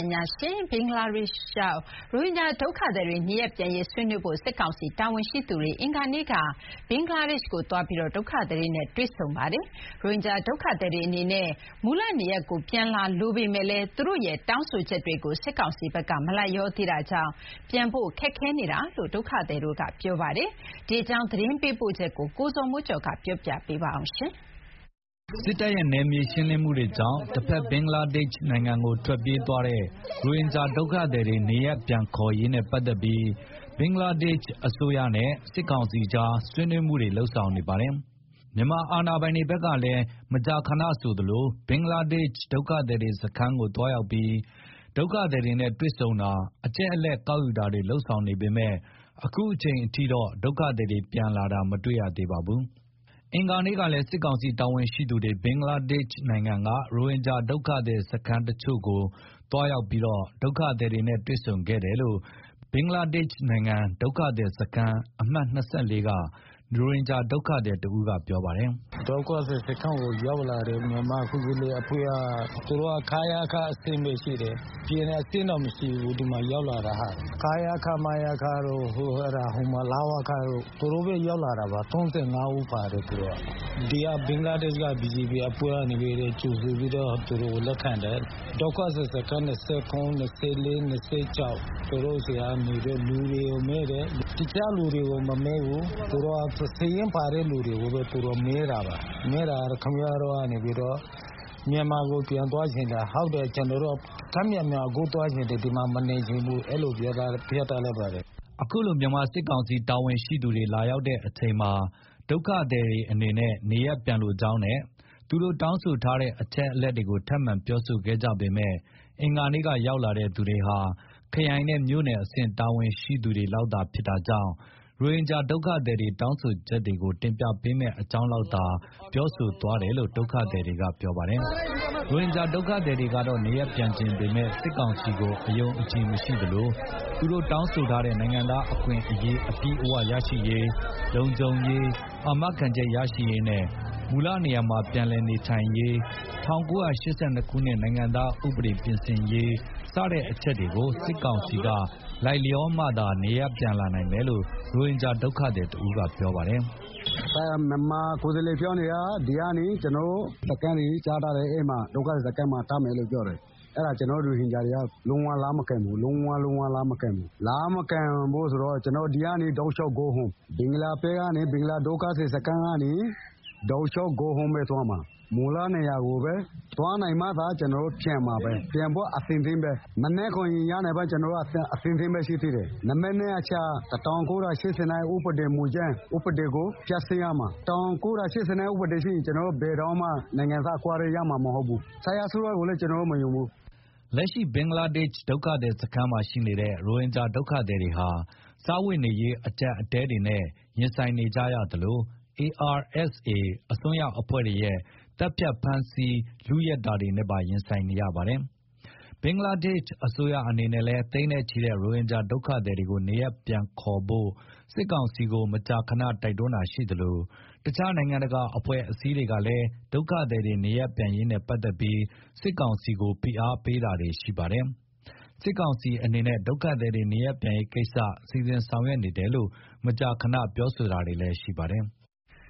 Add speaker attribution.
Speaker 1: ညာရှင်ဘင်္ဂလားဒေ့ရှ်ရောက်ရိုဟင်ဂျာဒုက္ခသည်တွေနေရပ်ပြန်ရေးဆွေးနွေးဖို့စစ်ကောင်စီတာဝန်ရှိသူတွေအင်္ဂါနေ့ကဘင်္ဂလားဒေ့ရှ်ကိုသွားပြီးဒုက္ခသည်တွေနဲ့တွေ့ဆုံပါတယ်။ရိုဟင်ဂျာဒုက္ခသည်တွေအနေနဲ့မူလနေရပ်ကိုပြန်လာလိုပေမဲ့လည်းသူတို့ရဲ့တောင်းဆိုချက်တွေကိုစစ်ကောင်စီဘက်ကမလိုက်လျောသေးတာကြောင့်ပြန်ဖို့ခက်ခဲနေတာလို့ဒုက္ခသည်တွေကပြောပါတယ်။ဒီအကြောင်းသတင်းပေးပို့ချက်ကိုကိုဇော်မိုးကျော်ကပြောပြပေးပါအောင်ရှင်။
Speaker 2: စစ်တပ်ရဲ့နယ်မြေရှင်းလင်းမှုတွေကြောင့်တစ်ဖက်ဘင်္ဂလားဒေ့ရှ်နိုင်ငံကိုထွက်ပြေးသွားတဲ့ရိုဟင်ဂျာဒုက္ခသည်တွေနေရပ်ပြန်ခေါ်ရေးနဲ့ပတ်သက်ပြီးဘင်္ဂလားဒေ့ရှ်အစိုးရနဲ့စစ်ကောင်စီကြားဆွေးနွေးမှုတွေလှုပ်ဆောင်နေပါတယ်။မြန်မာအာဏာပိုင်တွေဘက်ကလည်းမကြာခဏဆိုသလိုဘင်္ဂလားဒေ့ရှ်ဒုက္ခသည်တွေစခန်းကိုတွားရောက်ပြီးဒုက္ခသည်တွေနဲ့တွေ့ဆုံတာအကျက်အလက်ကောက်ယူတာတွေလှုပ်ဆောင်နေပေမဲ့အခုအချိန်အထိတော့ဒုက္ခသည်တွေပြန်လာတာမတွေ့ရသေးပါဘူး။အင်္ဂါနေ့ကလည်းစစ်ကောင်စီတာဝန်ရှိသူတွေဘင်္ဂလားဒေ့ရှ်နိုင်ငံကရိုဟင်ဂျာဒုက္ခသည်စခန်းတချို့ကိုတွားရောက်ပြီးဒုက္ခသည်တွေနဲ့တွေ့ဆုံခဲ့တယ်လို့ဘင်္ဂလားဒေ့ရှ်နိုင်ငံဒုက္ခသည်စခန်းအမှတ်24ကရိုဟင်ဂျာဒုက္ခသည်တဦးကပြောပါတယ်
Speaker 3: ။ဒုက္ခသည်စခန်းကိုရောက်လာတယ်မြန်မာခုကလေးအဖွဲ့ကသူတို့ခါရခအဆင့်ပဲရှိတယ်။ပြည်နယ်အဆင့်တော့မရှိဘူးဒီမှာရောက်လာတာဟာခါရခမရခတို့ဟိုမှာလာဝခတို့သူတို့ပဲရောက်လာတာပါ35ဦးပါတယ်သူတို့ဒီကဘင်္ဂလားဒေ့ရှ်က BGP အဖွဲ့ကနေပြီးကျူဆူပြီးတော့သူတို့လက်ခံတယ်ဒုက္ခသည်စခန်း29 24 26သူတို့စီကနေလူတွေကိုမဲတယ်တခြားလူတွေကိုမမဲဘူးသူတို့စည်ရင်ပါတဲ့လူတွေကိုပဲသူတို့မဲတာပါမဲတာခင်ဗျားတို့ကနေပြီးတော့မြန်မာကိုပြန်သွားချင်တာဟုတ်တယ်ကျွန်တော်တို့ကမြန်မာကိုသွားချင်တယ်ဒီမှာမနေချင်ဘူးအဲ့လိုပြောတာလည်းပါတယ်
Speaker 2: အခုလိုမြန်မာစစ်ကောင်စီတာဝန်ရှိသူတွေလာရောက်တဲ့အချိန်မှာဒုက္ခသည်တွေအနေနဲ့နေရပ်ပြန်လိုကြောင်းနဲ့သူတို့တောင်းဆိုထားတဲ့အချက်အလက်တွေကိုထပ်မံပြောဆိုခဲ့ကြပေမဲ့အင်္ဂါနေ့ကရောက်လာတဲ့သူတွေဟာခရိုင်နဲ့မြို့နယ်အဆင့်တာဝန်ရှိသူတွေလောက်သာဖြစ်တာကြောင့်ရိုဟင်ဂျာဒုက္ခသည်တွေတောင်းဆိုချက်တွေကိုတင်ပြပေးမဲ့အကြောင်းလောက်သာပြောဆိုသွားတယ်လို့ဒုက္ခသည်တွေကပြောပါတယ်။ရိုဟင်ဂျာဒုက္ခသည်တွေကတော့နေရပ်ပြန်ခြင်းပေမဲ့စစ်ကောင်စီကိုအယုံအကြည်မရှိသလိုသူတို့တောင်းဆိုထားတဲ့နိုင်ငံသားအခွင့်အရေးအပြည့်အဝရရှိရေးလုံခြုံရေးအာမခံချက်ရရှိရေးနဲ့မူလနေရာမှာပြန်လည်နေထိုင်ရေး1982ခုနှစ်နိုင်ငံသားဥပဒေပြင်ဆင်ရေးစတဲ့အချက်တွေကိုစစ်ကောင်စီကလိုက်လျောမှသာနေရပ်ပြန်လာနိုင်မယ်လို့ရိုဟင်ဂျာဒုက္ခသည်တဦးကပြောပါတယ်
Speaker 4: ။မြန်မာကိုယ်စားလှယ်ပြောနေတာဒီကနေကျွန်တော်စကန်ကြီးကြားထားတယ်အဲ့မှာဒုက္ခသည်စကန်မှာထားမယ်လို့ပြောတယ်။အဲ့ဒါကျွန်တော်တို့ဟင်ဂျာတွေကလုံးဝလားမကင်ဘူးလုံးဝလားမကင်ဘူးလားမကင်ဘူးဆိုတော့ကျွန်တော်ဒီကနေတောက်လျှောက်ကိုဟုံဘင်္ဂလားပဲကနေဘင်္ဂလားဒုက္ခသည်စကန်ကနေတောက်လျှောက်ကိုဟုံပဲသွားမှာမူလနေရာကိုပဲသွားနိုင်မှသာကျွန်တော်တို့ပြန်မှာပဲပြန်ဖို့အသင်သင်းပဲမနေ့ခွန်ရနေပါကျွန်တော်တို့အသင်သင်းပဲရှိသေးတယ်နမနေ့အချာ1989ဥပဒေမူကျန်းဥပဒေကိုဖျက်ဆီးရမှာ1989ဥပဒေရှိကျွန်တော်တို့ဘယ်တော့မှနိုင်ငံသားခွာရမှာမဟုတ်ဘူးဆရာဆိုးကိုလည်းကျွန်တော်တို့မယုံဘူး
Speaker 2: လက်ရှိဘင်္ဂလားဒေ့ရှ်ဒုက္ခသည်စခန်းမှာရှိနေတဲ့ရိုဟင်ဂျာဒုက္ခသည်တွေဟာစားဝတ်နေရေးအကျပ်အတဲတွေနဲ့ရင်ဆိုင်နေကြရသလိုARSA အစွန်းရောက်အဖွဲ့တွေရဲ့တပ်ဖြတ်ဖမ်းဆီးလူရက်တာတွေနဲ့ပါရင်ဆိုင်နေရပါတယ်။ဘင်္ဂလားဒေ့ရှ်အစိုးရအနေနဲ့လည်းသိန်းနဲ့ချီတဲ့ရိုဟင်ဂျာဒုက္ခသည်တွေကိုနေရပ်ပြန်ခေါ်ဖို့စစ်ကောင်စီကိုမကြာခဏတိုက်တွန်းတာရှိသလိုတခြားနိုင်ငံတကာအဖွဲ့အစည်းတွေကလည်းဒုက္ခသည်တွေနေရပ်ပြန်ရေးနဲ့ပတ်သက်ပြီးစစ်ကောင်စီကိုဖိအားပေးတာတွေရှိပါတယ်။စစ်ကောင်စီအနေနဲ့ဒုက္ခသည်တွေနေရပ်ပြန်ရေးကိစ္စစီစဉ်ဆောင်ရွက်နေတယ်လို့မကြာခဏပြောဆိုတာတွေလည်းရှိပါတယ်။